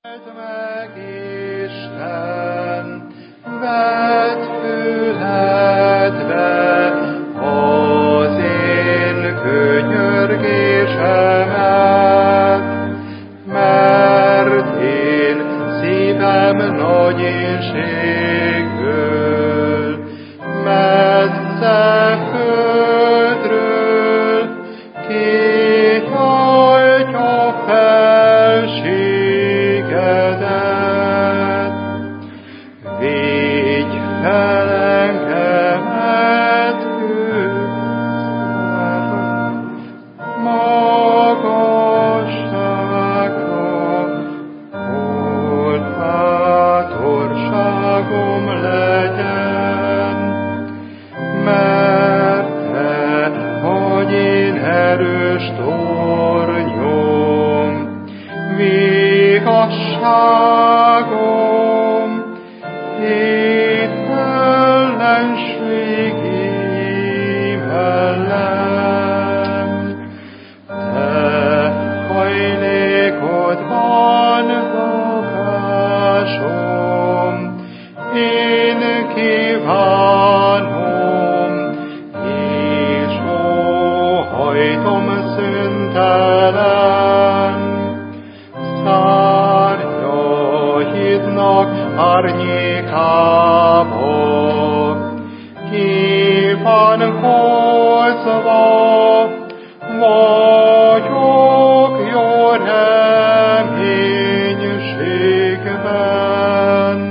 Meg Isten, vedd füledbe az én könyörgésemet, mert én szívem nagy énségből, messze földről kihajtja felségedet. Védj fel engemet, magasságra, hogy bátorságom legyen, mert te vagy én erős tornyom, vigasságom, én ellenségém ellen. Te hajlékodban lakásom, én kívánom, és óhajtom szüntelen. Szárnyaidnak árnyékába kívánkozva vagyok jó reménységben.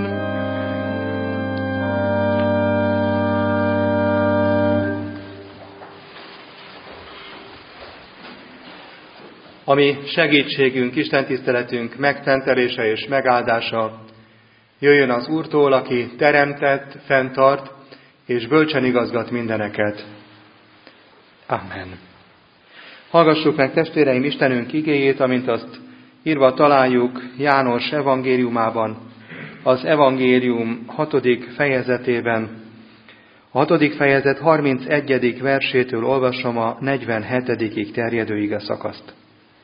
Ami segítségünk, istentiszteletünk megtentelése és megáldása jöjjön az Úrtól, aki teremtett, fenntart és bölcsen igazgat mindeneket. Amen. Hallgassuk meg, testvéreim, Istenünk igéjét, amint azt írva találjuk János evangéliumában, az evangélium 6. fejezetében. A 6. fejezet 31. versétől olvasom a 47. terjedő igeszakaszt.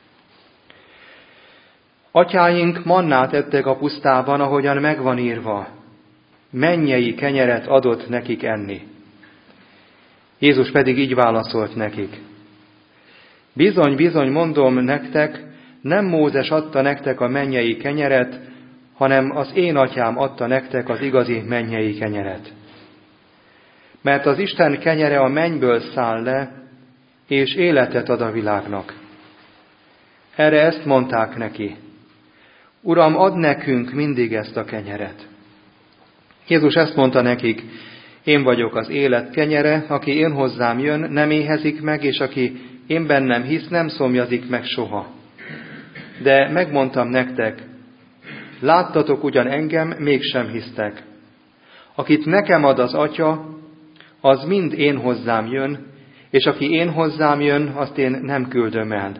Atyáink mannát ettek a pusztában, ahogyan megvan írva, mennyei kenyeret adott nekik enni. Jézus pedig így válaszolt nekik. Bizony, bizony mondom nektek, nem Mózes adta nektek a mennyei kenyeret, hanem az én atyám adta nektek az igazi mennyei kenyeret. Mert az Isten kenyere a mennyből száll le, és életet ad a világnak. Erre ezt mondták neki. Uram, add nekünk mindig ezt a kenyeret. Jézus ezt mondta nekik, én vagyok az élet kenyere, aki én hozzám jön, nem éhezik meg, és aki én bennem hisz, nem szomjazik meg soha. De megmondtam nektek, láttatok ugyan engem, mégsem hisztek. Akit nekem ad az Atya, az mind én hozzám jön, és aki én hozzám jön, azt én nem küldöm el.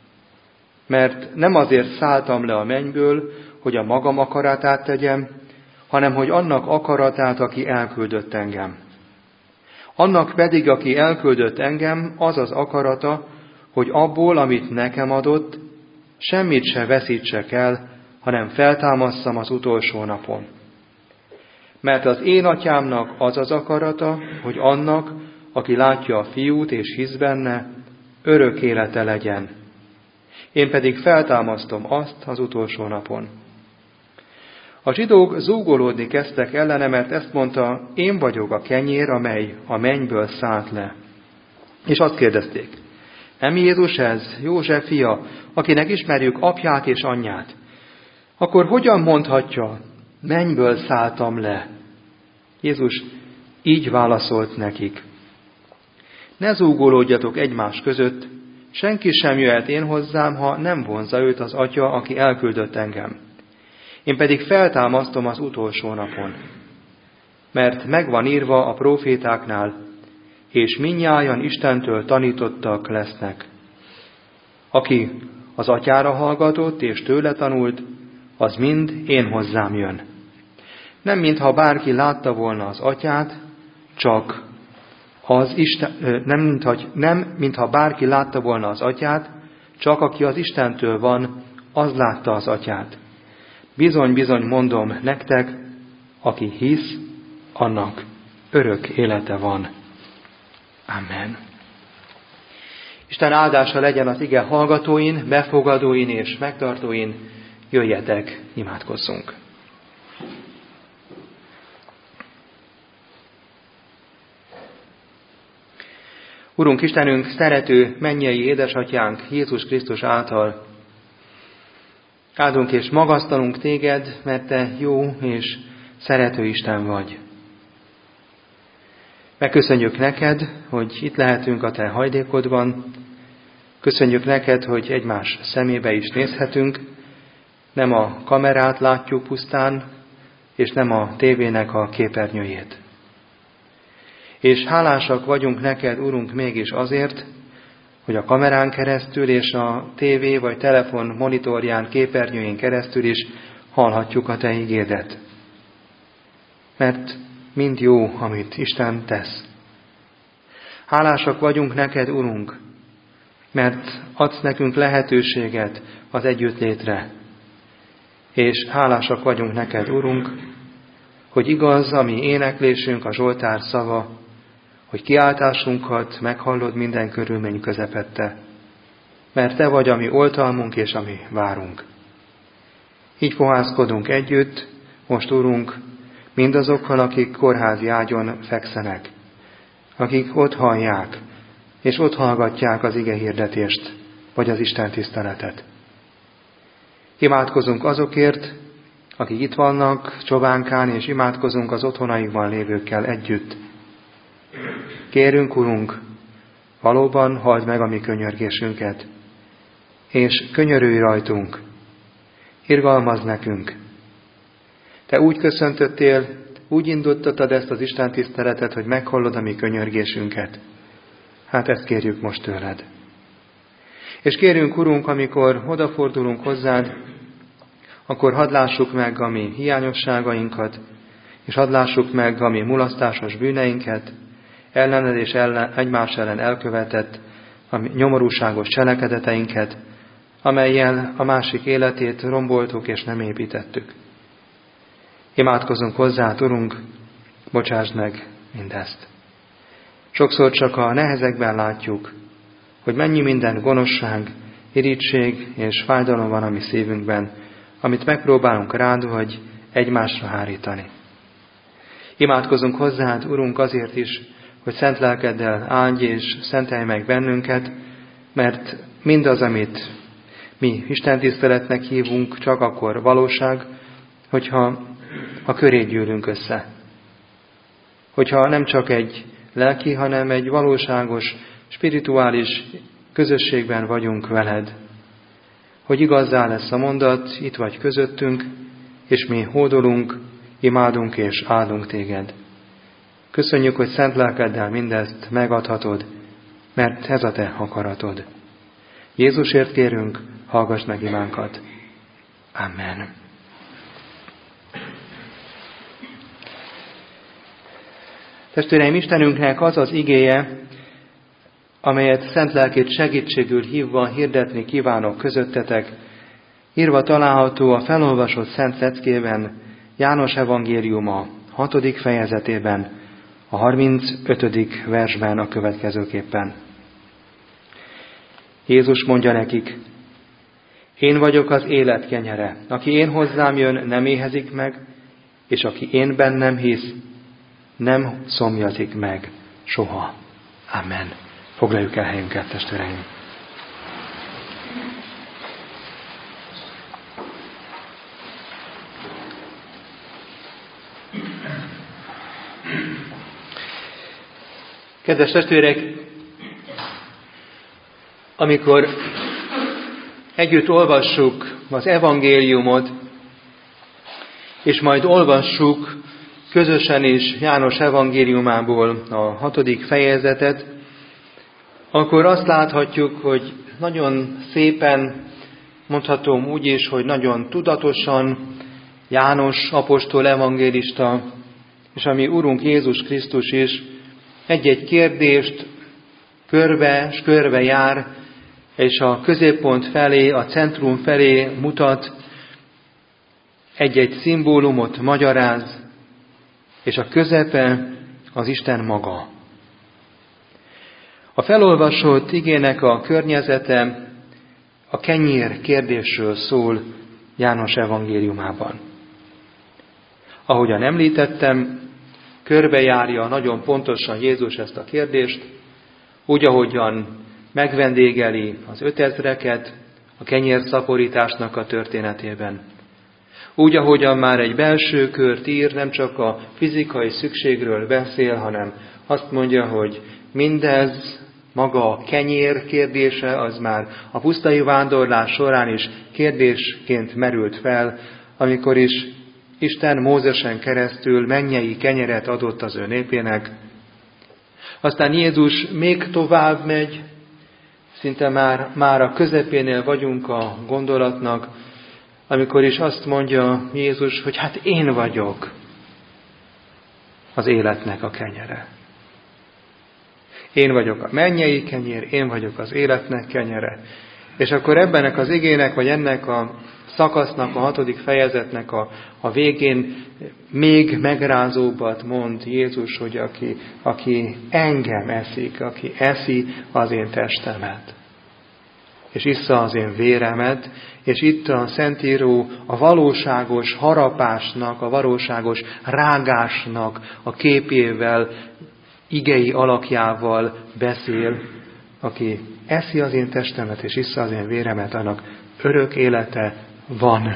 Mert nem azért szálltam le a mennyből, hogy a magam akaratát tegyem, hanem hogy annak akaratát, aki elküldött engem. Annak pedig, aki elküldött engem, az az akarata, hogy abból, amit nekem adott, semmit se veszítsek el, hanem feltámasszam az utolsó napon. Mert az én atyámnak az az akarata, hogy annak, aki látja a fiút és hisz benne, örök élete legyen. Én pedig feltámasztom azt az utolsó napon. A zsidók zúgolódni kezdtek ellene, mert ezt mondta, én vagyok a kenyér, amely a mennyből szállt le. És azt kérdezték, nem Jézus ez, József fia, akinek ismerjük apját és anyját? Akkor hogyan mondhatja, mennyből szálltam le? Jézus így válaszolt nekik. Ne zúgolódjatok egymás között, senki sem jöhet én hozzám, ha nem vonzza őt az Atya, aki elküldött engem. Én pedig feltámasztom az utolsó napon. Mert megvan írva a prófétáknál, és mindnyájan Istentől tanítottak lesznek. Aki az Atyára hallgatott és tőle tanult, az mind én hozzám jön. Nem mintha bárki látta volna az Atyát, csak az Isten, nem mintha bárki látta volna az Atyát, csak aki az Istentől van, az látta az Atyát. Bizony-bizony mondom nektek, aki hisz, annak örök élete van. Amen. Isten áldása legyen az ige hallgatóin, befogadóin és megtartóin. Jöjjetek, imádkozzunk! Urunk Istenünk, szerető mennyei édesatyánk Jézus Krisztus által áldunk és magasztalunk téged, mert te jó és szerető Isten vagy. Megköszönjük neked, hogy itt lehetünk a te hajlékodban. Köszönjük neked, hogy egymás szemébe is nézhetünk. Nem a kamerát látjuk pusztán, és nem a tévének a képernyőjét. És hálásak vagyunk neked, Urunk, mégis azért, hogy a kamerán keresztül és a tévé vagy telefon monitorján, képernyőjén keresztül is hallhatjuk a te igédet. Mert mind jó, amit Isten tesz. Hálásak vagyunk neked, Urunk, mert adsz nekünk lehetőséget az együttlétre. És hálásak vagyunk neked, Urunk, hogy igaz, ami éneklésünk, a Zsoltár szava, hogy kiáltásunkat meghallod minden körülmény közepette, mert te vagy a mi oltalmunk és a mi várunk. Így fohászkodunk együtt, most, Urunk, mindazokkal, akik kórházi ágyon fekszenek, akik ott hallják, és ott hallgatják az ige hirdetést, vagy az Isten tiszteletet. Imádkozunk azokért, akik itt vannak Csobánkán, és imádkozunk az otthonaikban lévőkkel együtt. Kérünk, Urunk, valóban halld meg a mi könyörgésünket, és könyörülj rajtunk, irgalmazz nekünk. Te úgy köszöntöttél, úgy indítottad ezt az Isten tiszteletet, hogy meghallod a mi könyörgésünket. Hát ezt kérjük most tőled. És kérünk, Urunk, amikor odafordulunk hozzád, akkor hadd lássuk meg a mi hiányosságainkat, és hadd lássuk meg a mi mulasztásos bűneinket, ellened és egymás ellen elkövetett a mi nyomorúságos cselekedeteinket, amellyel a másik életét romboltuk és nem építettük. Imádkozunk hozzád, Urunk, bocsásd meg mindezt. Sokszor csak a nehezekben látjuk, hogy mennyi minden gonoszság, irigység és fájdalom van a mi szívünkben, amit megpróbálunk rád vagy egymásra hárítani. Imádkozunk hozzád, Urunk, azért is, hogy szent lelkeddel áldj és szentelj meg bennünket, mert mindaz, amit mi istentiszteletnek hívunk, csak akkor valóság, hogyha a köréd gyűlünk össze. Hogyha nem csak egy lelki, hanem egy valóságos, spirituális közösségben vagyunk veled. Hogy igazzá lesz a mondat, itt vagy közöttünk, és mi hódolunk, imádunk és áldunk téged. Köszönjük, hogy szent lelkeddel mindezt megadhatod, mert ez a te akaratod. Jézusért kérünk, hallgass meg imánkat. Amen. Testvéreim, Istenünknek az az igéje, amelyet szent lelkét segítségül hívva hirdetni kívánok közöttetek, írva található a felolvasott szent leckében, János evangéliuma 6. fejezetében, a 35. versben a következőképpen. Jézus mondja nekik, én vagyok az élet kenyere, aki én hozzám jön, nem éhezik meg, és aki én bennem hisz, nem szomjazik meg soha. Amen. Foglaljuk el helyünket, testvéreim. Kedves testvérek, amikor együtt olvassuk az evangéliumot, és majd olvassuk közösen is János evangéliumából a 6. fejezetet, akkor azt láthatjuk, hogy nagyon szépen, mondhatom úgy is, hogy nagyon tudatosan János apostol evangélista, és a mi Urunk Jézus Krisztus is egy-egy kérdést körbe jár, és a középpont felé, a centrum felé mutat, egy-egy szimbólumot magyaráz, és a közepe az Isten maga. A felolvasott igének a környezete a kenyér kérdésről szól János evangéliumában. Ahogyan említettem, körbejárja nagyon pontosan Jézus ezt a kérdést, úgy, ahogyan megvendégeli az 5000-eket a kenyérszaporításnak a történetében. Úgy, ahogyan már egy belső kört ír, nem csak a fizikai szükségről beszél, hanem azt mondja, hogy mindez, maga a kenyér kérdése, az már a pusztai vándorlás során is kérdésként merült fel, amikor is Isten Mózesen keresztül mennyei kenyeret adott az ő népének. Aztán Jézus még tovább megy, szinte már a közepénél vagyunk a gondolatnak, amikor is azt mondja Jézus, hogy hát én vagyok az életnek a kenyere. Én vagyok a mennyei kenyér, én vagyok az életnek kenyere. És akkor ebbenek az igének, vagy ennek a szakasznak, a 6. fejezetnek a végén még megrázóbbat mond Jézus, hogy aki engem eszik, aki eszi az én testemet, és issza az én véremet, és itt a Szentíró a valóságos harapásnak, a valóságos rágásnak a képével, igei alakjával beszél, aki eszi az én testemet, és issza az én véremet, annak örök élete van.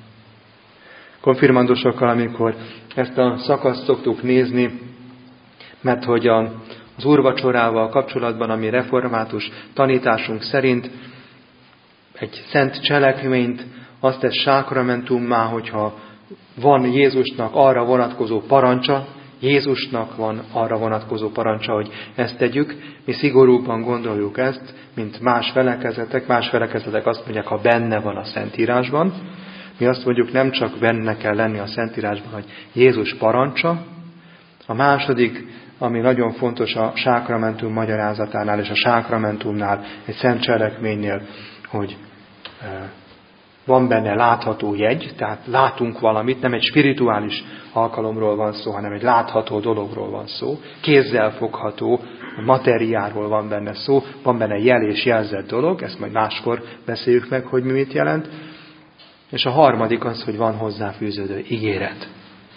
Konfirmandusokkal, amikor ezt a szakaszt szoktuk nézni, mert hogy az úrvacsorával kapcsolatban, ami református tanításunk szerint egy szent cselekményt azt tesz sákramentummá, hogyha van Jézusnak arra vonatkozó parancsa, Jézusnak van arra vonatkozó parancsa, hogy ezt tegyük. Mi szigorúbban gondoljuk ezt, mint más felekezetek. Más felekezetek azt mondják, ha benne van a Szentírásban. Mi azt mondjuk, nem csak benne kell lenni a Szentírásban, hogy Jézus parancsa. A második, ami nagyon fontos a sákramentum magyarázatánál és a sákramentumnál, egy szent cselekménynél, hogy van benne látható jegy, tehát látunk valamit, nem egy spirituális alkalomról van szó, hanem egy látható dologról van szó, kézzel fogható materiáról van benne szó, van benne jel és jelzett dolog, ezt majd máskor beszéljük meg, hogy mi mit jelent. És a harmadik az, hogy van hozzáfűződő ígéret.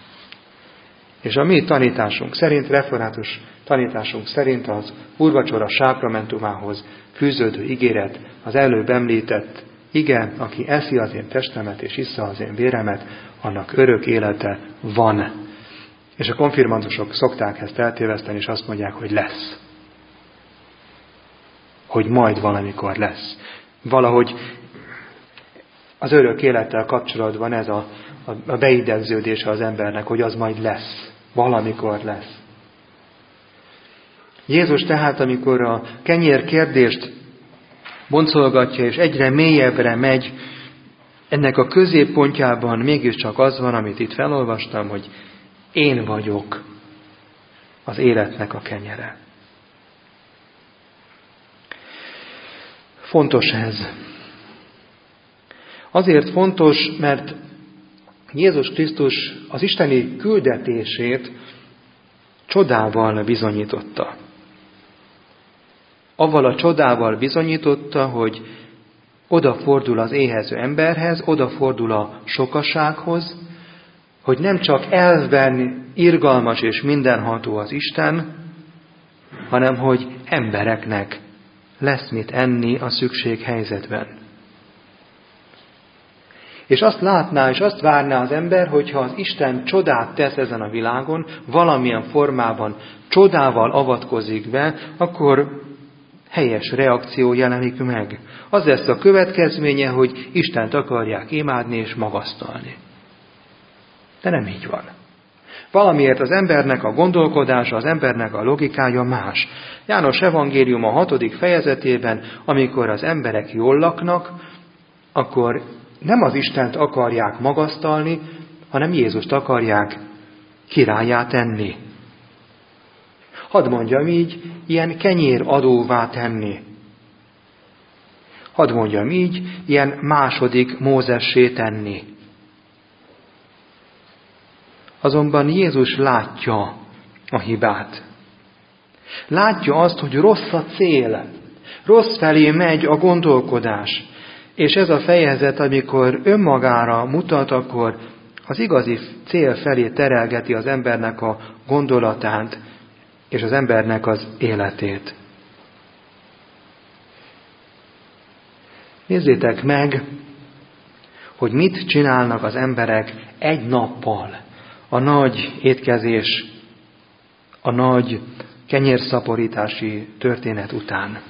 És a mi tanításunk szerint, református tanításunk szerint az úrvacsora sákramentumához fűződő ígéret az előbb említett ige, aki eszi az én testemet és issza az én véremet, annak örök élete van. És a konfirmandusok szokták ezt eltéveszteni, és azt mondják, hogy lesz. Hogy majd valamikor lesz. Valahogy az örök élettel kapcsolatban ez a beidegződése az embernek, hogy az majd lesz. Valamikor lesz. Jézus tehát, amikor a kenyér kérdést boncolgatja, és egyre mélyebbre megy, ennek a középpontjában mégiscsak az van, amit itt felolvastam, hogy én vagyok az életnek a kenyere. Fontos ez. Azért fontos, mert Jézus Krisztus az isteni küldetését csodával bizonyította. Avval a csodával bizonyította, hogy odafordul az éhező emberhez, odafordul a sokasághoz, hogy nem csak elvben irgalmas és mindenható az Isten, hanem hogy embereknek lesz mit enni a szükséghelyzetben. És azt látná, és azt várná az ember, hogyha az Isten csodát tesz ezen a világon, valamilyen formában csodával avatkozik be, akkor helyes reakció jelenik meg. Az lesz a következménye, hogy Istent akarják imádni és magasztalni. De nem így van. Valamiért az embernek a gondolkodása, az embernek a logikája más. János evangélium a 6. fejezetében, amikor az emberek jól laknak, akkor nem az Istent akarják magasztalni, hanem Jézust akarják királlyá tenni. Hadd mondjam így, ilyen kenyéradóvá tenni. Hadd mondjam így, ilyen második Mózessé tenni. Azonban Jézus látja a hibát. Látja azt, hogy rossz a cél, rossz felé megy a gondolkodás. És ez a fejezet, amikor önmagára mutat, akkor az igazi cél felé terelgeti az embernek a gondolatát, és az embernek az életét. Nézzétek meg, hogy mit csinálnak az emberek egy nappal a nagy étkezés, a nagy kenyérszaporítási történet után.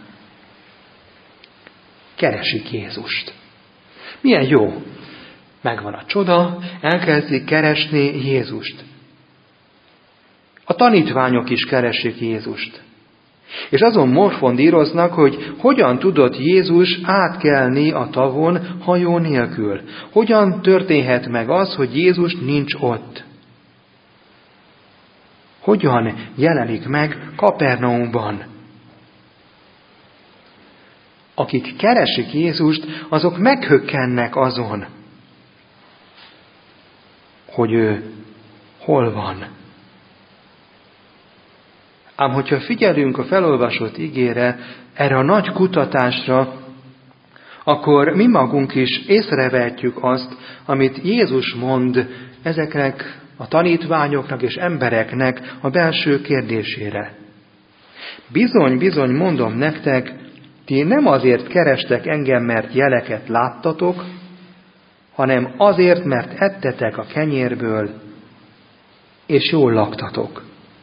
Keresik Jézust. Milyen jó! Megvan a csoda, elkezdik keresni Jézust. A tanítványok is keresik Jézust. És azon morfondíroznak, hogy hogyan tudott Jézus átkelni a tavon hajó nélkül. Hogyan történhet meg az, hogy Jézus nincs ott? Hogyan jelenik meg Kapernaumban? Akik keresik Jézust, azok meghökkennek azon, hogy ő hol van. Ám hogyha figyelünk a felolvasott igére, erre a nagy kutatásra, akkor mi magunk is észrevehetjük azt, amit Jézus mond ezeknek a tanítványoknak és embereknek a belső kérdésére. Bizony, bizony mondom nektek, ti nem azért kerestek engem, mert jeleket láttatok, hanem azért, mert ettetek a kenyérből, és jól laktatok.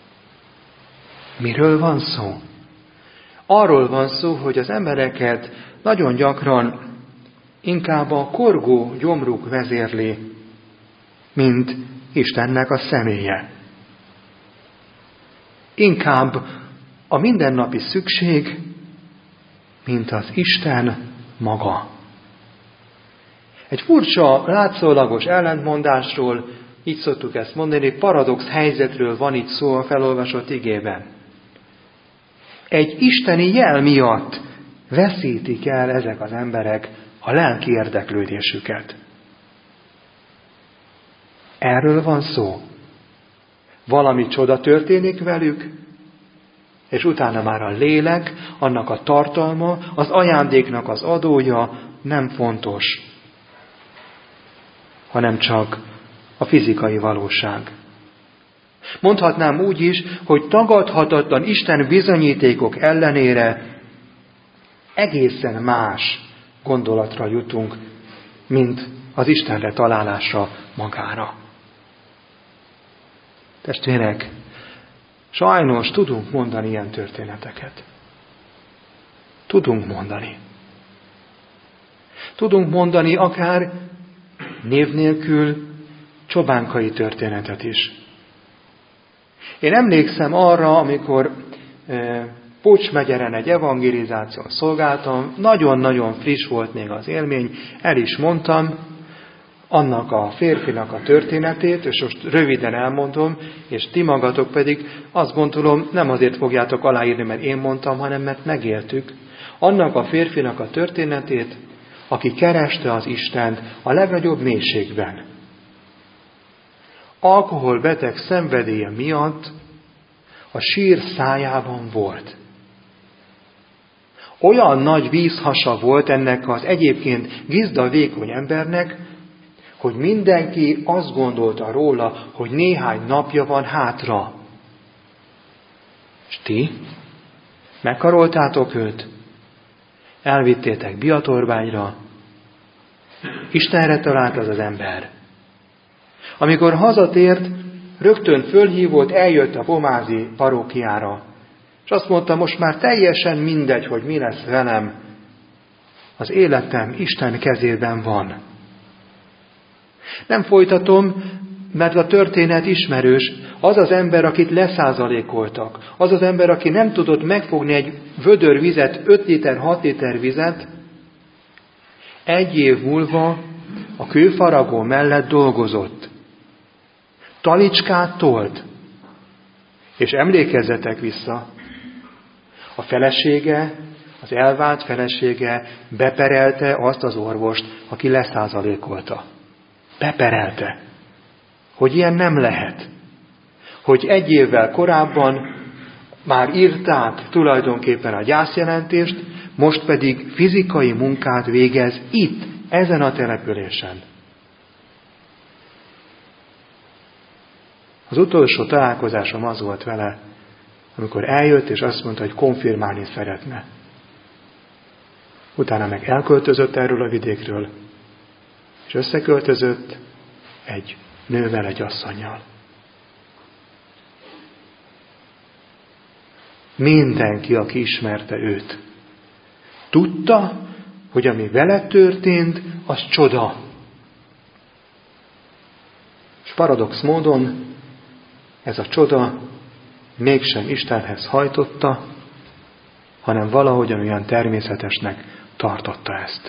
Miről van szó? Arról van szó, hogy az embereket nagyon gyakran inkább a korgó gyomruk vezérli, mint Istennek a személye. Inkább a mindennapi szükség, mint az Isten maga. Egy furcsa, látszólagos ellentmondásról, így szoktuk ezt mondani, paradox helyzetről van itt szó a felolvasott igében. Egy isteni jel miatt veszítik el ezek az emberek a lelki érdeklődésüket. Erről van szó. Valami csoda történik velük, és utána már a lélek, annak a tartalma, az ajándéknak az adója nem fontos, hanem csak a fizikai valóság. Mondhatnám úgy is, hogy tagadhatatlan Isten bizonyítékok ellenére egészen más gondolatra jutunk, mint az Istenre találásra magára. Testvérek, sajnos tudunk mondani ilyen történeteket. Tudunk mondani. Tudunk mondani akár név nélkül csobánkai történetet is. Én emlékszem arra, amikor Pócs megyeren egy evangelizáción szolgáltam, nagyon-nagyon friss volt még az élmény, el is mondtam annak a férfinak a történetét, és most röviden elmondom, és ti magatok pedig azt gondolom, nem azért fogjátok aláírni, mert én mondtam, hanem mert megéltük. Annak a férfinak a történetét, aki kereste az Istent a legnagyobb mélységben. Alkoholbeteg szenvedélye miatt a sír szájában volt. Olyan nagy vízhasa volt ennek az egyébként gizda vékony embernek, hogy mindenki azt gondolta róla, hogy néhány napja van hátra. És ti megkaroltátok őt, elvittétek Biatorbányra, Istenre talált az ember. Amikor hazatért, rögtön fölhívott, eljött a pomázi parókiára, és azt mondta, most már teljesen mindegy, hogy mi lesz velem, az életem Isten kezében van. Nem folytatom, mert a történet ismerős. Az az ember, akit leszázalékoltak, az az ember, aki nem tudott megfogni egy vödör vizet, 5 liter, 6 liter vizet, 1 év múlva a kőfaragó mellett dolgozott. Talicskát tolt. És emlékezzetek vissza, a felesége, az elvált felesége beperelte azt az orvost, aki leszázalékolta. Beperelte. hogy ilyen nem lehet. Hogy egy évvel korábban már írták tulajdonképpen a gyászjelentést, most pedig fizikai munkát végez itt, ezen a településen. Az utolsó találkozásom az volt vele, amikor eljött és azt mondta, hogy konfirmálni szeretne. Utána meg elköltözött erről a vidékről, és összeköltözött egy nővel, egy asszonnyal. Mindenki, aki ismerte őt, tudta, hogy ami vele történt, az csoda. És paradox módon ez a csoda mégsem Istenhez hajtotta, hanem valahogyan olyan természetesnek tartotta ezt.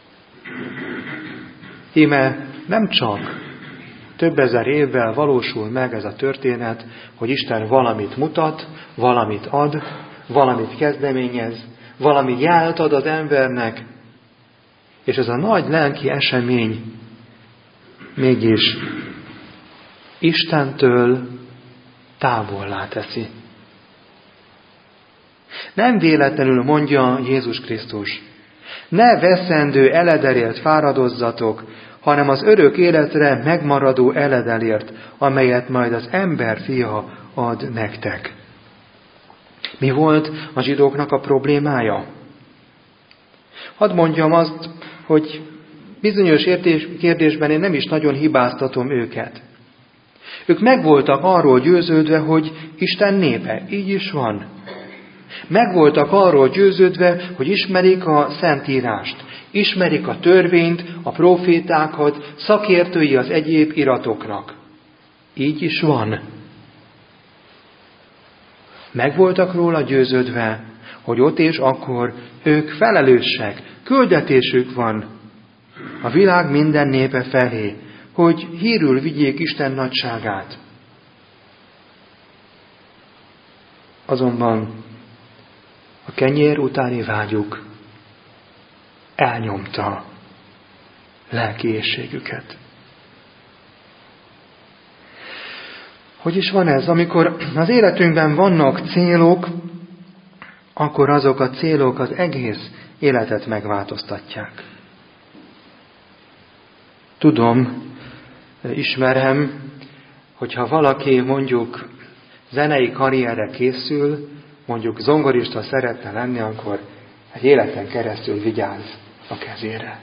Íme nem csak több ezer évvel valósul meg ez a történet, hogy Isten valamit mutat, valamit ad, valamit kezdeményez, valami jelt ad az embernek, és ez a nagy lelki esemény mégis Istentől távollá teszi. Nem véletlenül mondja Jézus Krisztus, ne veszendő eledelért fáradozzatok, hanem az örök életre megmaradó eledelért, amelyet majd az ember fia ad nektek. Mi volt a zsidóknak a problémája? Hadd mondjam azt, hogy bizonyos kérdésben én nem is nagyon hibáztatom őket. Ők meg voltak arról győződve, hogy Isten népe, így is van. Meg voltak arról győződve, hogy ismerik a Szentírást, ismerik a törvényt, a profétákat, szakértői az egyéb iratoknak. Így is van. Meg voltak róla győződve, hogy ott és akkor ők felelősek, küldetésük van a világ minden népe felé, hogy hírül vigyék Isten nagyságát. Azonban a kenyér utáni vágyuk elnyomta lelki éhségüket. Hogy is van ez? Amikor az életünkben vannak célok, akkor azok a célok az egész életet megváltoztatják. Tudom, ismerem, hogyha valaki mondjuk zenei karrierre készül, mondjuk zongorista szeretne lenni, akkor egy életen keresztül vigyáz a kezére.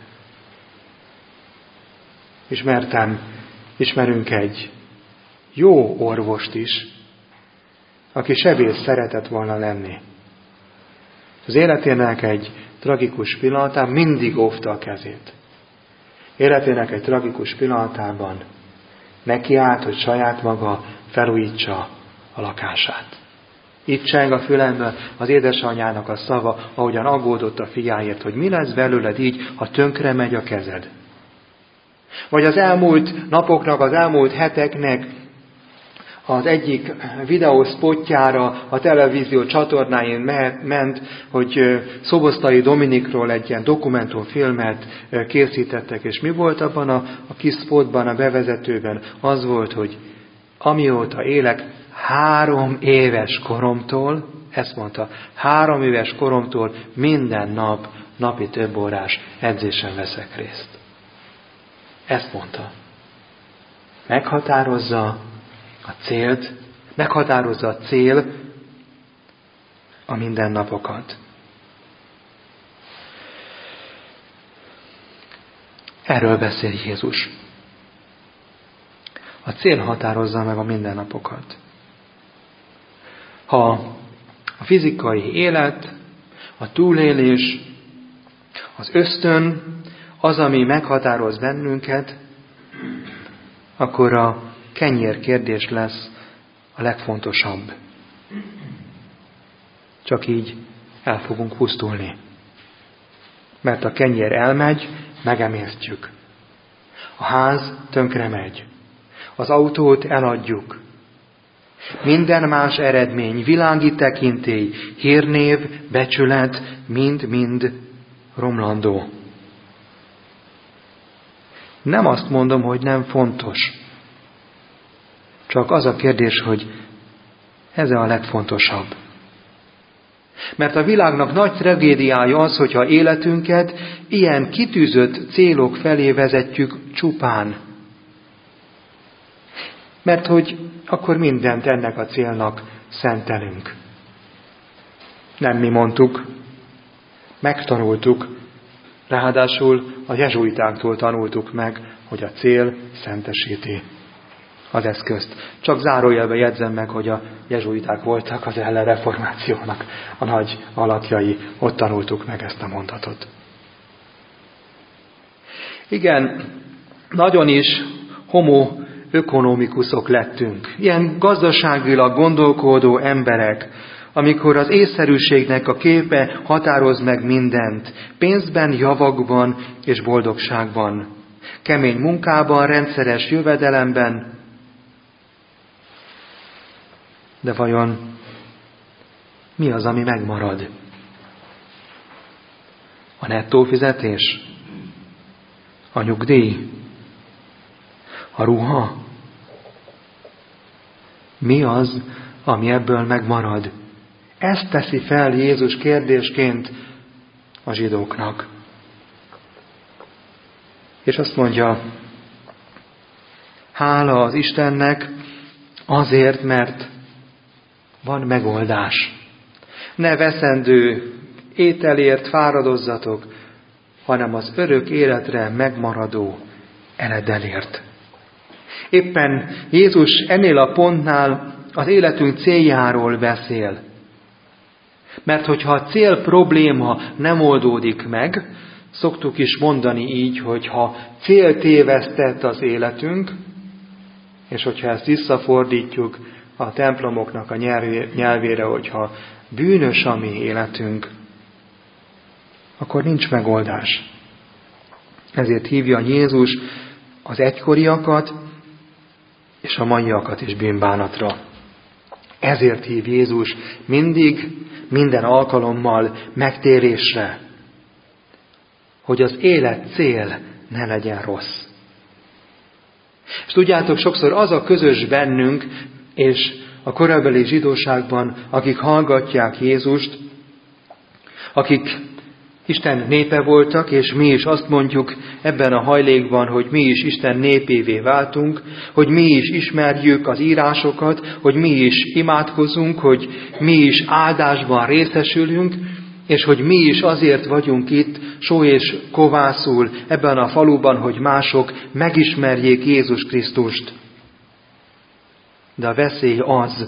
Ismerünk egy jó orvost is, aki sebész szeretett volna lenni. Az életének egy tragikus pillanatán mindig óvta a kezét. Életének egy tragikus pillanatában nekiállt, hogy saját maga felújítsa a lakását. Itt cseng a fülemben az édesanyjának a szava, ahogyan aggódott a fiáért, hogy mi lesz belőled így, ha tönkre megy a kezed. Vagy az elmúlt napoknak, az elmúlt heteknek az egyik videószpotjára a televízió csatornáin ment, hogy Szoboszlai Dominikról egy ilyen dokumentumfilmet készítettek, és mi volt abban a kis spotban, a bevezetőben? Az volt, hogy amióta élek, 3 éves koromtól, ezt mondta, 3 éves koromtól minden nap, napi több órás edzésen veszek részt. Ezt mondta. Meghatározza a célt, meghatározza a cél a mindennapokat. Erről beszél Jézus. A cél határozza meg a mindennapokat. Ha a fizikai élet, a túlélés, az ösztön, az, ami meghatároz bennünket, akkor a kenyér kérdés lesz a legfontosabb. Csak így el fogunk pusztulni. Mert a kenyér elmegy, megemésztjük. A ház tönkre megy. Az autót eladjuk. Minden más eredmény, világi tekintély, hírnév, becsület, mind-mind romlandó. Nem azt mondom, hogy nem fontos. Csak az a kérdés, hogy ez a legfontosabb. Mert a világnak nagy tragédiája az, hogyha életünket ilyen kitűzött célok felé vezetjük csupán. Mert hogy akkor mindent ennek a célnak szentelünk. Nem mi mondtuk, megtanultuk, ráadásul a jezsuitáktól tanultuk meg, hogy a cél szentesíti az eszközt. Csak zárójelben jegyzem meg, hogy a jezsuiták voltak az ellenreformációnak a nagy alakjai. Ott tanultuk meg ezt a mondatot. Igen, nagyon is homo ökonomikusok lettünk. Ilyen gazdaságilag gondolkodó emberek, amikor az észszerűségnek a képe határoz meg mindent, pénzben, javakban és boldogságban, kemény munkában, rendszeres jövedelemben. De vajon mi az, ami megmarad? A nettó fizetés? A nyugdíj? A ruha? Mi az, ami ebből megmarad? Ezt teszi fel Jézus kérdésként a zsidóknak. És azt mondja, hála az Istennek azért, mert van megoldás. Ne veszendő ételért fáradozzatok, hanem az örök életre megmaradó eredelért. Éppen Jézus ennél a pontnál az életünk céljáról beszél. Mert hogyha a cél probléma nem oldódik meg, szoktuk is mondani így, hogy ha céltévesztett az életünk, és hogyha ezt visszafordítjuk a templomoknak a nyelvére, hogyha bűnös a mi életünk, akkor nincs megoldás. Ezért hívja Jézus az egykoriakat és a maiakat is bűnbánatra. Ezért hív Jézus mindig, minden alkalommal megtérésre, hogy az élet cél ne legyen rossz. És tudjátok, sokszor az a közös bennünk, és a korabeli zsidóságban, akik hallgatják Jézust, akik Isten népe voltak, és mi is azt mondjuk ebben a hajlékban, hogy mi is Isten népévé váltunk, hogy mi is ismerjük az írásokat, hogy mi is imádkozunk, hogy mi is áldásban részesülünk, és hogy mi is azért vagyunk itt só és kovászul ebben a faluban, hogy mások megismerjék Jézus Krisztust. De a veszély az,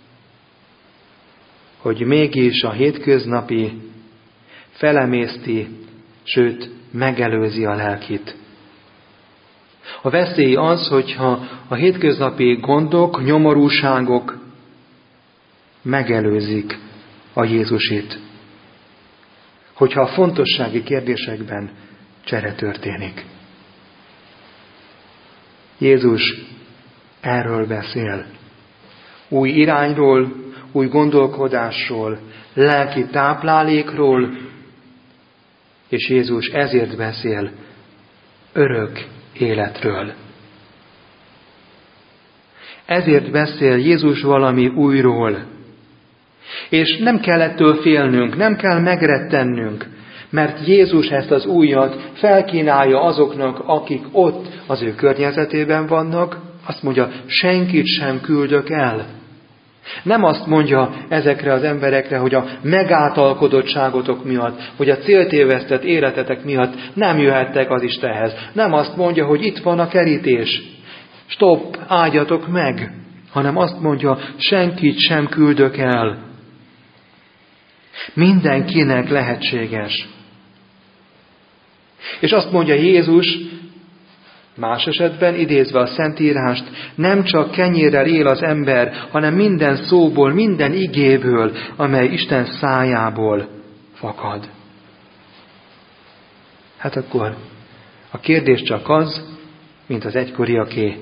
hogy mégis a hétköznapi felemészti, sőt, megelőzi a lelkit. A veszély az, hogyha a hétköznapi gondok, nyomorúságok megelőzik a Jézusit. Hogyha a fontossági kérdésekben csere történik. Jézus erről beszél. Új irányról, új gondolkodásról, lelki táplálékról, és Jézus ezért beszél örök életről. Ezért beszél Jézus valami újról. És nem kell ettől félnünk, nem kell megrettennünk, mert Jézus ezt az újat felkínálja azoknak, akik ott az ő környezetében vannak. Azt mondja, senkit sem küldök el. Nem azt mondja ezekre az emberekre, hogy a megáltalkodottságotok miatt, hogy a céltévesztett életetek miatt nem jöhettek az Istenhez. Nem azt mondja, hogy itt van a kerítés. Stopp, áldjatok meg. Hanem azt mondja, senkit sem küldök el. Mindenkinek lehetséges. És azt mondja Jézus, más esetben, idézve a Szentírást, nem csak kenyérrel él az ember, hanem minden szóból, minden igéből, amely Isten szájából fakad. Hát akkor a kérdés csak az, mint az egykoriaké.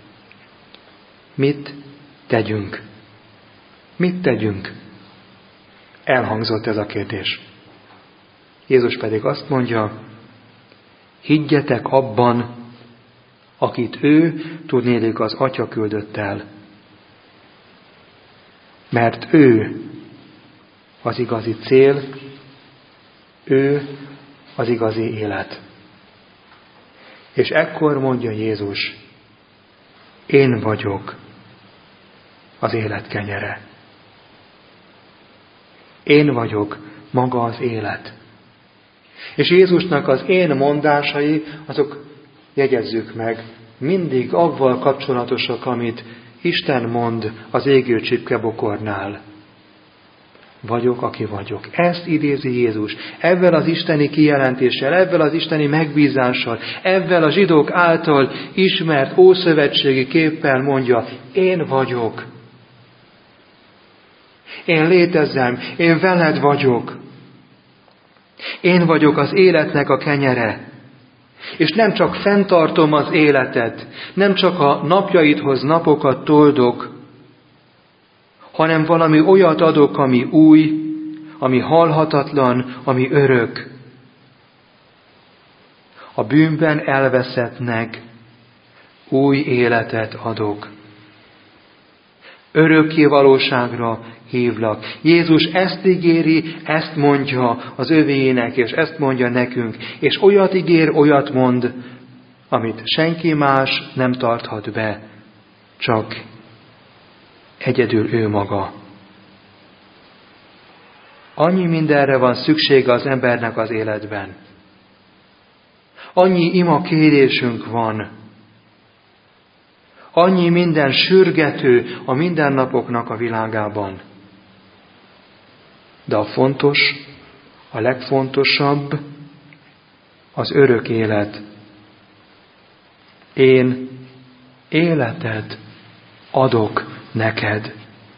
Mit tegyünk? Mit tegyünk? Elhangzott ez a kérdés. Jézus pedig azt mondja, higgyetek abban, akit ő, tudnélik, az Atya küldött el, Mert ő az igazi cél, ő az igazi élet. És ekkor mondja Jézus, én vagyok az élet kenyere. Én vagyok maga az élet. És Jézusnak az én mondásai, azok, jegyezzük meg, mindig avval kapcsolatosak, amit Isten mond az égő csipkebokornál. Vagyok, aki vagyok. Ezt idézi Jézus. Ezzel az isteni kijelentéssel, ezzel az isteni megbízással, ezzel a zsidók által ismert ószövetségi képpel mondja, én vagyok. Én létezem, én veled vagyok. Én vagyok az életnek a kenyere. És nem csak fenntartom az életet, nem csak a napjaidhoz napokat toldok, hanem valami olyat adok, ami új, ami halhatatlan, ami örök. A bűnben elveszettnek új életet adok. Örökké valóságra hívlak. Jézus ezt ígéri, ezt mondja az övéinek, és ezt mondja nekünk. És olyat ígér, olyat mond, amit senki más nem tarthat be, csak egyedül ő maga. Annyi mindenre van szüksége az embernek az életben. Annyi ima kérésünk van. Annyi minden sürgető a mindennapoknak a világában. De a fontos, a legfontosabb az örök élet. Én életet adok neked.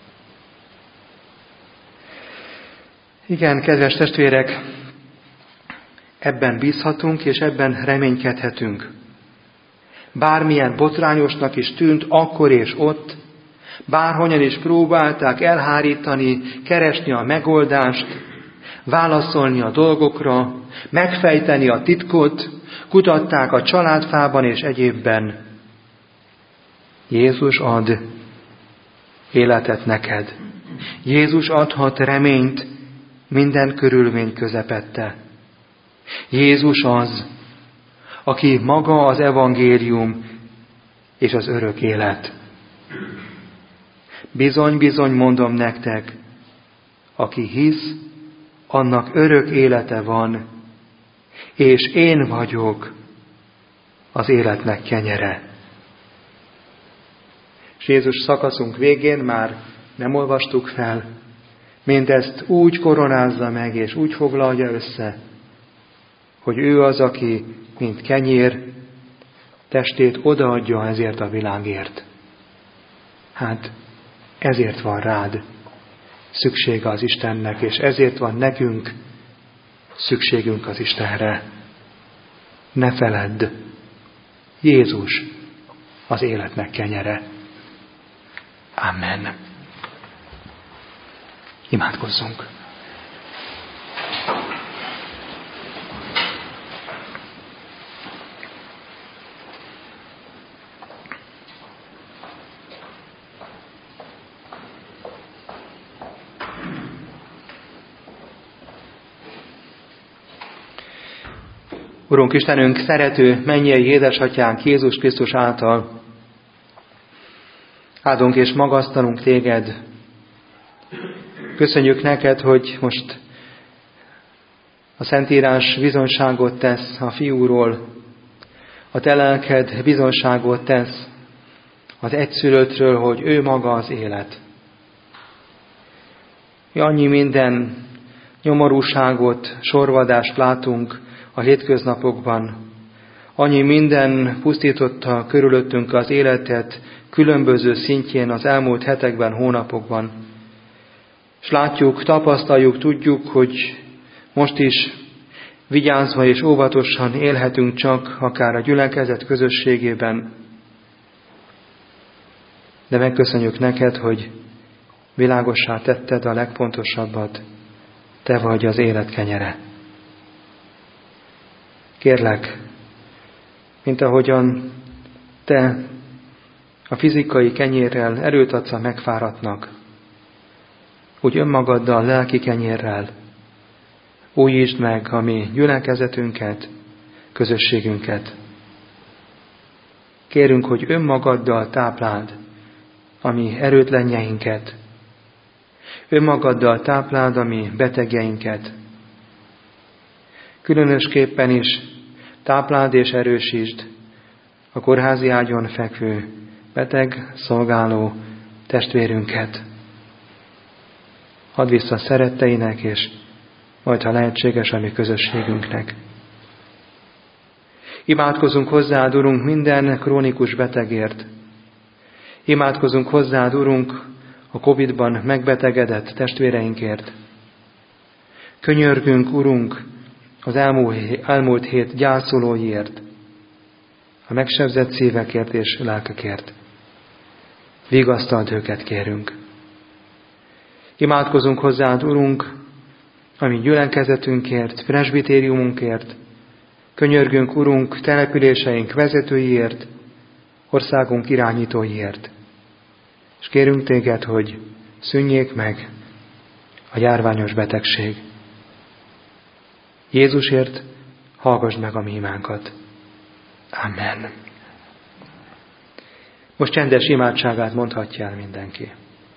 Igen, kedves testvérek, ebben bízhatunk, és ebben reménykedhetünk. Bármilyen botrányosnak is tűnt akkor és ott, bárhogyan is próbálták elhárítani, keresni a megoldást, válaszolni a dolgokra, megfejteni a titkot, kutatták a családfában és egyébben. Jézus ad életet neked. Jézus adhat reményt minden körülmény közepette. Jézus az, aki maga az evangélium és az örök élet. Bizony, bizony mondom nektek, aki hisz, annak örök élete van, és én vagyok az életnek kenyere. És Jézus szakaszunk végén már nem olvastuk fel, mindezt úgy koronázza meg, és úgy foglalja össze, hogy ő az, aki, mint kenyér, testét odaadja ezért a világért. Hát, ezért van rád szüksége az Istennek, és ezért van nekünk szükségünk az Istenre. Ne feledd, Jézus az életnek kenyere. Amen. Imádkozzunk. Urunk Istenünk, szerető mennyei édesatyánk Jézus Krisztus által áldunk és magasztalunk téged. Köszönjük neked, hogy most a Szentírás bizonyságot tesz a fiúról, a te lelked bizonyságot tesz az egyszülöttről, hogy ő maga az élet. Mi annyi minden nyomorúságot, sorvadást látunk a hétköznapokban. Annyi minden pusztította körülöttünk az életet különböző szintjén az elmúlt hetekben, hónapokban. És látjuk, tapasztaljuk, tudjuk, hogy most is vigyázva és óvatosan élhetünk csak, akár a gyülekezet közösségében. De megköszönjük neked, hogy világossá tetted a legfontosabbat. Te vagy az élet kenyere. Kérlek, mint ahogyan te a fizikai kenyérrel erőt adsz a megfáradtnak, úgy önmagaddal, lelki kenyérrel újítsd meg a mi gyülekezetünket, közösségünket. Kérünk, hogy önmagaddal tápláld a mi erőtlenjeinket, önmagaddal tápláld a mi betegjeinket. Különösképpen is tápláld és erősítsd a kórházi ágyon fekvő beteg, szolgáló testvérünket. Add vissza szeretteinek, és majd, ha lehetséges, a mi közösségünknek. Imádkozunk hozzád, Urunk, minden krónikus betegért. Imádkozunk hozzád, Urunk, a Covid-ban megbetegedett testvéreinkért. Könyörgünk, Urunk, az elmúlt hét gyászolóiért, a megsebzett szívekért és lelkekért. Vigasztald őket, kérünk. Imádkozunk hozzád, Urunk, a mi gyülekezetünkért, presbitériumunkért. Könyörgünk, Urunk, településeink vezetőiért, országunk irányítóiért. És kérünk téged, hogy szűnjék meg a járványos betegség. Jézusért hallgassd meg a mi imánkat. Amen. Most csendes imádságát mondhatja el mindenki.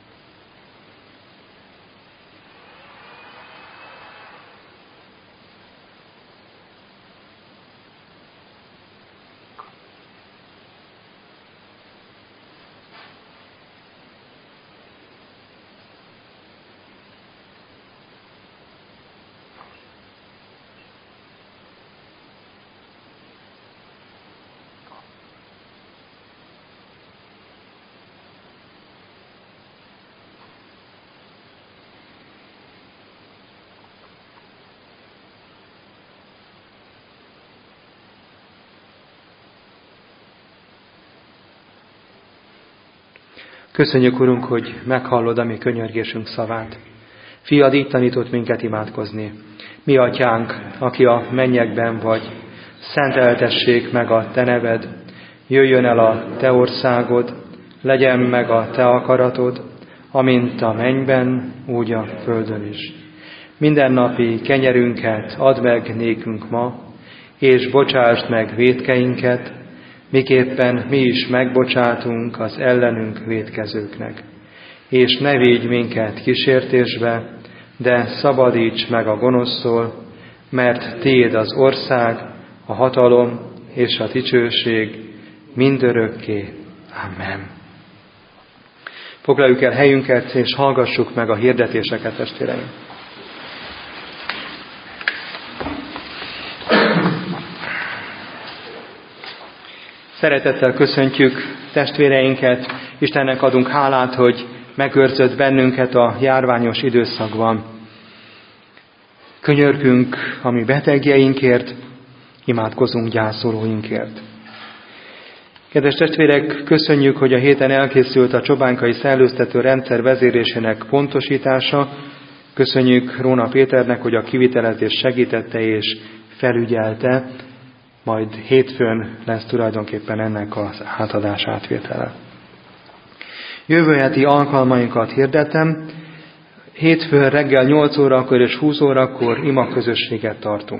Köszönjük, Urunk, hogy meghallod a mi könyörgésünk szavát. Fiad így tanított minket imádkozni. Mi atyánk, aki a mennyekben vagy, szenteltessék meg a te neved, jöjjön el a te országod, legyen meg a te akaratod, amint a mennyben, úgy a földön is. Mindennapi kenyerünket add meg nékünk ma, és bocsásd meg vétkeinket, miképpen mi is megbocsátunk az ellenünk vétkezőknek. És ne védj minket kísértésbe, de szabadíts meg a gonosztól, mert tiéd az ország, a hatalom és a dicsőség mindörökké. Amen. Foglaljuk el helyünket, és hallgassuk meg a hirdetéseket, testvéreim. Szeretettel köszöntjük testvéreinket, Istennek adunk hálát, hogy megőrzött bennünket a járványos időszakban. Könyörgünk a mi betegjeinkért, imádkozunk gyászolóinkért. Kedves testvérek, köszönjük, hogy a héten elkészült a csobánkai szellőztető rendszer vezérésének pontosítása. Köszönjük Róna Péternek, hogy a kivitelezést segítette és felügyelte. Majd hétfőn lesz tulajdonképpen ennek az átadás átvétele. Jövő heti alkalmainkat hirdetem. Hétfőn reggel 8 órakor és 20 órakor imaközösséget tartunk.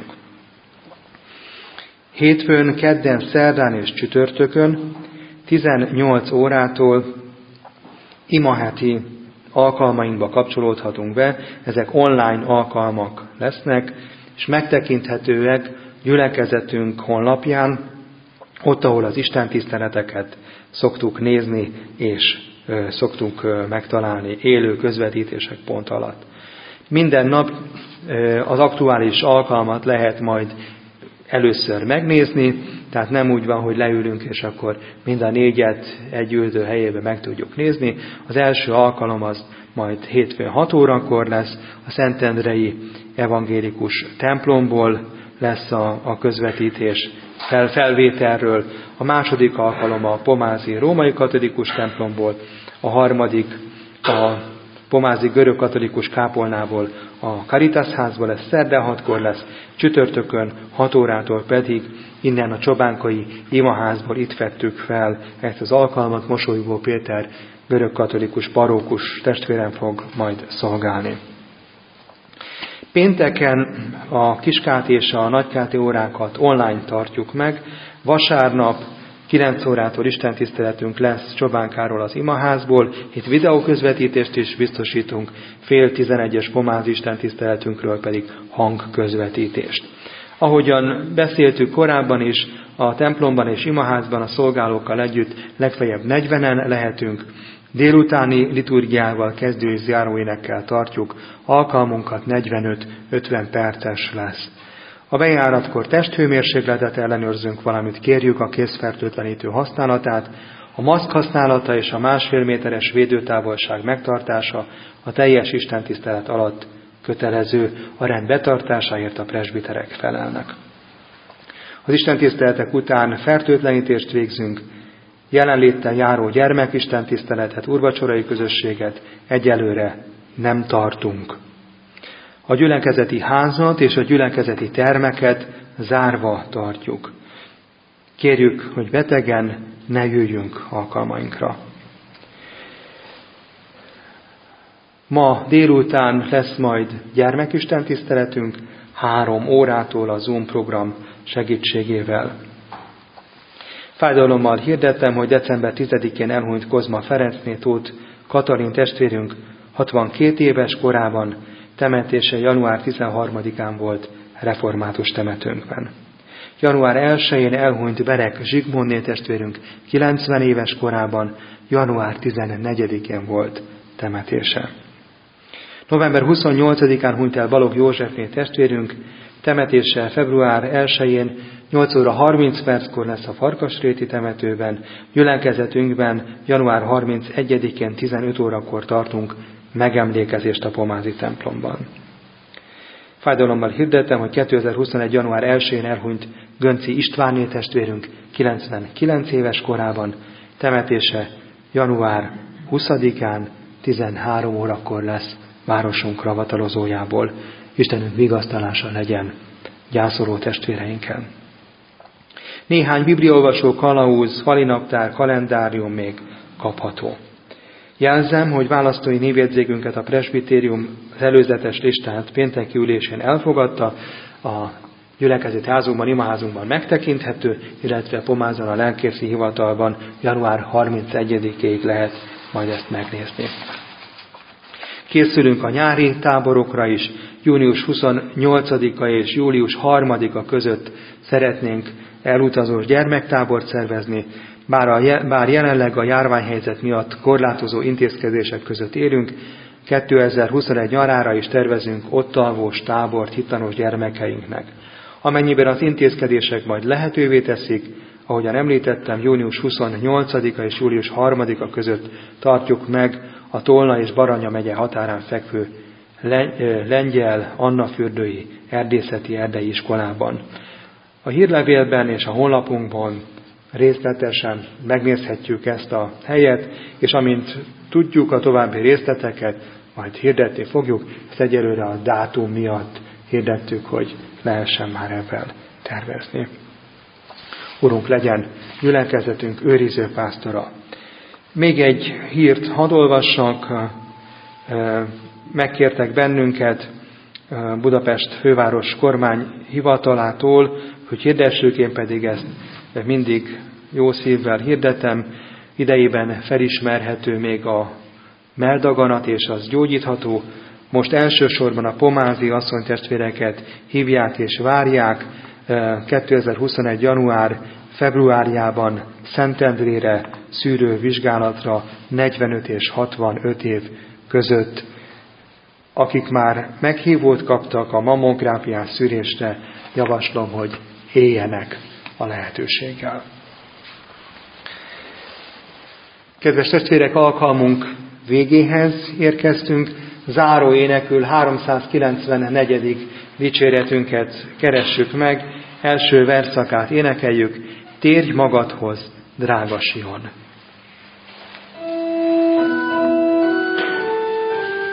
Hétfőn, kedden, szerdán és csütörtökön 18 órától imaheti alkalmainkba kapcsolódhatunk be. Ezek online alkalmak lesznek, és megtekinthetőek gyülekezetünk honlapján, ott, ahol az istentiszteleteket szoktuk nézni, és szoktuk megtalálni élő közvetítések pont alatt. Minden nap az aktuális alkalmat lehet majd először megnézni, tehát nem úgy van, hogy leülünk, és akkor mind a 4-et egy üldő helyébe meg tudjuk nézni. Az első alkalom az majd hétfőn 6 órakor lesz, a Szentendrei evangélikus templomból lesz a közvetítés felvételről, a második alkalom a pomázi római katolikus templomból, a harmadik a pomázi görögkatolikus kápolnából a Caritas házból, ez szerdán 6-kor lesz, csütörtökön 6 órától pedig innen a Csobánkai imaházból itt vettük fel ezt az alkalmat, Mosolygó Péter görögkatolikus parókus testvérem fog majd szolgálni. Pénteken a Kiskáti és a Nagykáti órákat online tartjuk meg, vasárnap 9 órától istentiszteletünk lesz Csobánkáról az imaházból, itt videóközvetítést is biztosítunk, fél 11-es pomázi istentiszteletünkről pedig hangközvetítést. Ahogyan beszéltük korábban is, a templomban és imaházban a szolgálókkal együtt legfeljebb 40-en lehetünk, délutáni liturgiával, kezdő és záróénekkel tartjuk, alkalmunkat 45-50 perces lesz. A bejáratkor testhőmérsékletet ellenőrzünk, valamint kérjük a kézfertőtlenítő használatát, a maszk használata és a 1,5 méteres védőtávolság megtartása a teljes istentisztelet alatt kötelező, a rend betartásáért a presbiterek felelnek. Az istentiszteletek után fertőtlenítést végzünk, jelenléttel járó gyermekistentiszteletet, úrvacsorai közösséget egyelőre nem tartunk. A gyülekezeti házat és a gyülekezeti termeket zárva tartjuk. Kérjük, hogy betegen ne jöjjünk alkalmainkra. Ma délután lesz majd gyermekistentiszteletünk 3 órától a Zoom program segítségével. Fájdalommal hirdettem, hogy december 10-én elhunyt Kozma Ferencné Tóth Katalin testvérünk 62 éves korában, temetése január 13-án volt református temetőnkben. Január 1-én elhunyt Berek Zsigmondné testvérünk 90 éves korában, január 14-én volt temetése. November 28-án hunyt el Balogh Józsefné testvérünk, temetése február 1-én 8 óra 30 perckor lesz a Farkasréti temetőben, gyülekezetünkben január 31-én 15 órakor tartunk megemlékezést a pomázi templomban. Fájdalommal hirdettem, hogy 2021. január 1-én elhunyt Gönci Istvánné testvérünk 99 éves korában, temetése január 20-án 13 órakor lesz városunk ravatalozójából. Istenünk vigasztalása legyen gyászoló testvéreinkkel. Néhány bibliaolvasó kalauz, falinaptár, kalendárium még kapható. Jelzem, hogy választói névjegyzékünket a presbitérium az előzetes listát pénteki ülésén elfogadta, a gyülekezeti házunkban, imaházunkban megtekinthető, illetve Pomázon a lelkészi hivatalban január 31-ig lehet majd ezt megnézni. Készülünk a nyári táborokra is, június 28-a és július 3-a között szeretnénk elutazós gyermektábort szervezni, bár jelenleg a járványhelyzet miatt korlátozó intézkedések között élünk, 2021 nyarára is tervezünk ottalvós tábort hittanos gyermekeinknek. Amennyiben az intézkedések majd lehetővé teszik, ahogyan említettem, június 28-a és július 3-a között tartjuk meg a Tolna és Baranya megye határán fekvő Lengyel Annafürdői Erdészeti Erdei Iskolában. A hírlevélben és a honlapunkban részletesen megnézhetjük ezt a helyet, és amint tudjuk a további részleteket, majd hirdetni fogjuk, ezt egyelőre a dátum miatt hirdettük, hogy lehessen már ebben tervezni. Urunk, legyen gyülekezetünk őriző pásztora. Még egy hírt hadd olvassak, megkértek bennünket Budapest főváros kormányhivatalától, hogy hirdessük, én pedig ezt mindig jó szívvel hirdetem. Idejében felismerhető még a melldaganat, és az gyógyítható. Most elsősorban a pomázi asszonytestvéreket hívják és várják. 2021. január-februárjában Szentendrére szűrővizsgálatra 45 és 65 év között. Akik már meghívót kaptak a mammográfiás szűrésre, javaslom, hogy éljenek a lehetőséggel. Kedves testvérek, alkalmunk végéhez érkeztünk. Záró énekül 394. dicséretünket keressük meg. Első verszakát énekeljük. Térj magadhoz, drága Sion!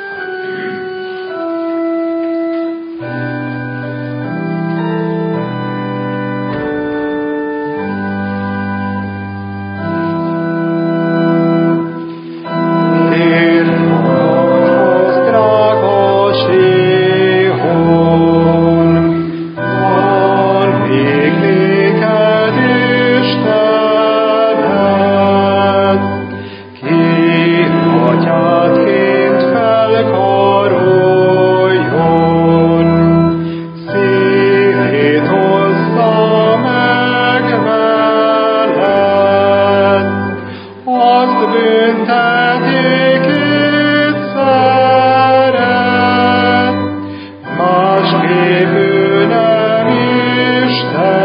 büntetékét szeret, másképp ő nem is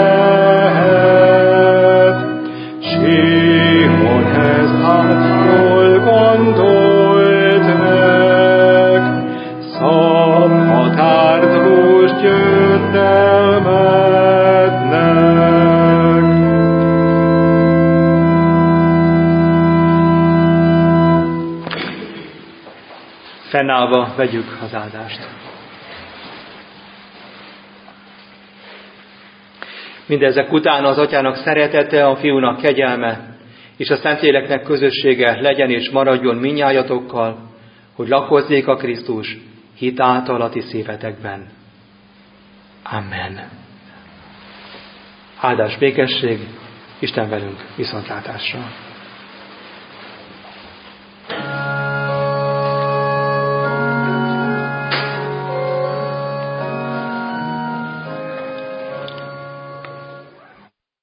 tehet. Simon ezt jól gondolt meg, szab határt most győzelmetnek. Fennállva vegyük az áldást. Mindezek után az Atyának szeretete, a Fiúnak kegyelme, és a Szentléleknek közössége legyen és maradjon mindnyájatokkal, hogy lakozzék a Krisztus hit által a ti szívetekben. Amen. Áldás békesség, Isten velünk, viszontlátásra.